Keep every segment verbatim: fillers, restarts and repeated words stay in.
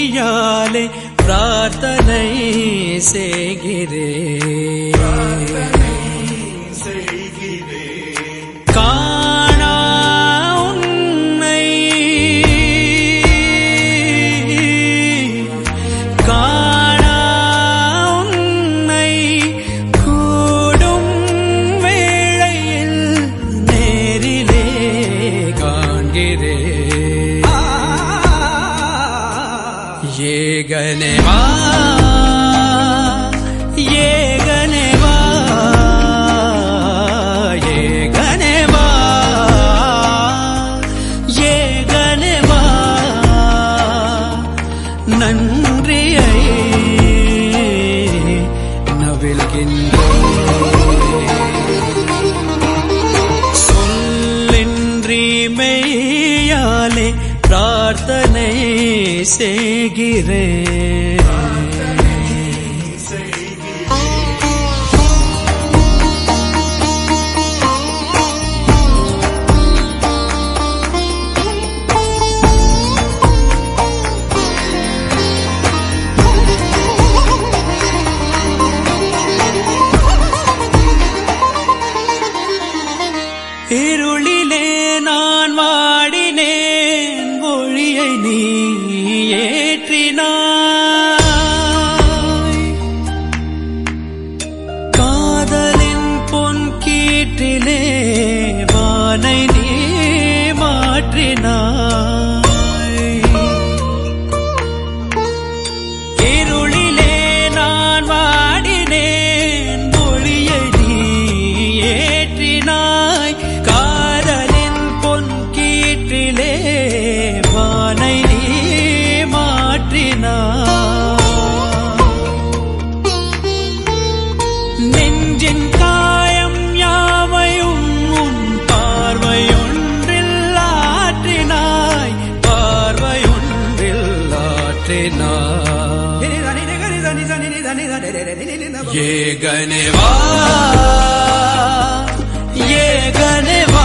மெய்யாலே பிரார்த்தனை செய்கிறேன். காணா உன்னை காணா உன்னை கூடும் வேளையில் நேரிலே காண்கிறேன். ஏகனே வா ஏகனே வா ஏகனே வா ஏகனே வா நன்றியை நவில்கின்றேன். சொல்லின்றி மெய்யாலே பிரார்த்தனை செய்கிறேன். இருளிலே நான் வாடினேன், ஒளியை நீ ஏற்றினாய். காதலின் பொன் கீற்றிலே வானை நீ மாற்றினாய். இருளிலே நான் வாடினேன், ஒளியை நீ ஏற்றினாய். காதலின் பொன் கீற்றிலே வானை நீ மாற்றினாய். நெஞ்சின் காயம் யாவையும் உன் பார்வையொன்றில் ஆற்றினாய், பார்வையொன்றில் ஆற்றினாய். ஏகனே வா ஏகனே வா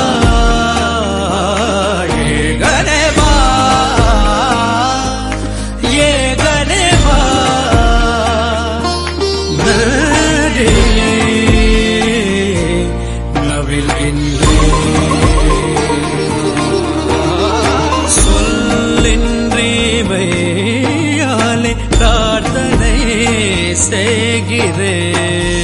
ஏகனே வா ஏகனே வா நன்றியை நவில்கின்றேன். சொல்லின்றி மெய்யாலே பிரார்த்தனை செய்கிறேன்.